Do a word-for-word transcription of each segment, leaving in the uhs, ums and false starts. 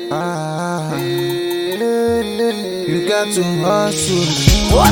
Ah, you got to hustle. What?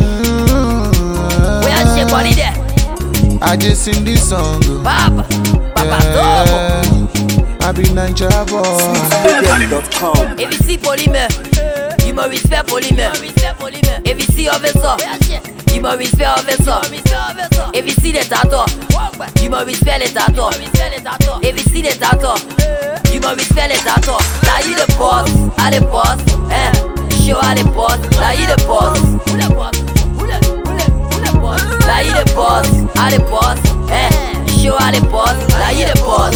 Where is your body there? I just sing this song. Papa, Papa, yeah. I be Ninja boy. If you see polymère, you me respect polymère. If you see officer, you me respect officer. If you see the tattoo, you me respect the tattoo. If you see the tattoo, you me respect the tattoo. Now you the boss, I the boss, eh? Show I the boss, now you the boss. Now you the boss, I the boss, eh? Show I the boss, now you the boss.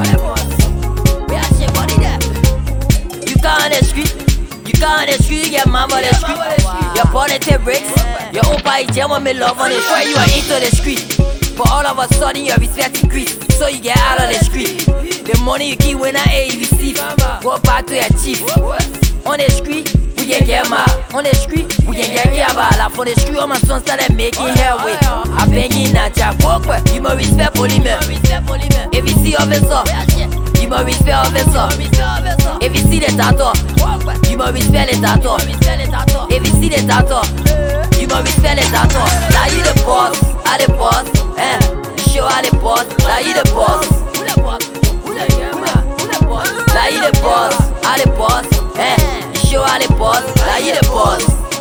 You can't on the street, you can't on the street, your mama on the street. Your body take breaks, your opa is jam on me love on the street. You are into the street, but all of a sudden your respect increase, so you get out of the street. The money you keep when I A you receive, go back to your chief. On the street, we can get mad. On the street, we can get yabba. Like for the street, all my sons started making headway. I bang in a jack, you must respect polymère. If you see officer, you must respect officer. If you see the tattoo, you must respect the tattoo. If you see the tattoo, you must respect the tattoo. Now you the boss, I the boss, eh? Show I the boss, now you the boss. Now you the boss, I the boss, eh? Show I the boss, now you the boss.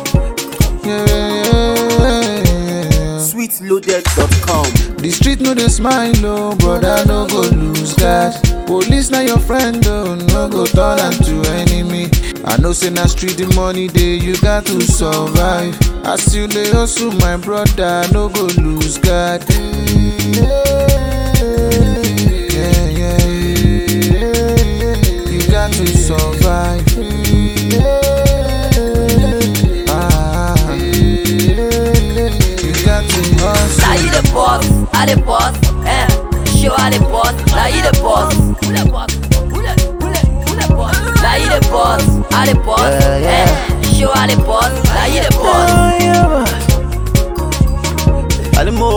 Yeah. sweet loaded dot com. The street no dey smile, oh, brother, no go lose that. Police na your friend, oh, no go turn am to enemy. I know say na street the money dey, you got to survive. As you dey hustle, my brother, no go lose God. Yeah, yeah, yeah. You got to survive. Ah, you got to hustle. Now you the boss, I the boss, eh? Show I the boss, now you the boss. Now you the boss, I the boss, eh? Show I the boss, now you the boss. Alimo,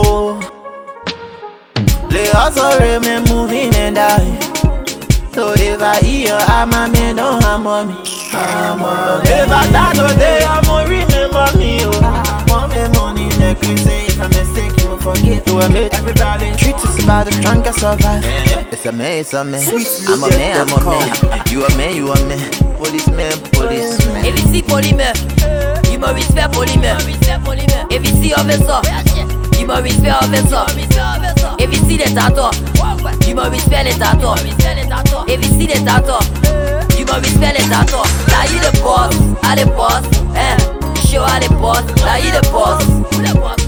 les hustle remain moving and die. So if I hear I'm a man, don't harm me. If I die today, I'm gonna remember me. Oh, want me money, like you say. If I mistake, you won't forget to admit. Everybody treats us about the strongest survive. It's a man, it's a man. I'm a man, I'm a man. You a man, you a man. Policeman, policeman. If you see polymère, you me respect polymère. If you see officer, you me respect officer. If you see the tattoo, you me respect the tattoo. If you see the tattoo, you me respect the tattoo. Now you the boss, I the boss, eh? Show I the boss, now you the boss.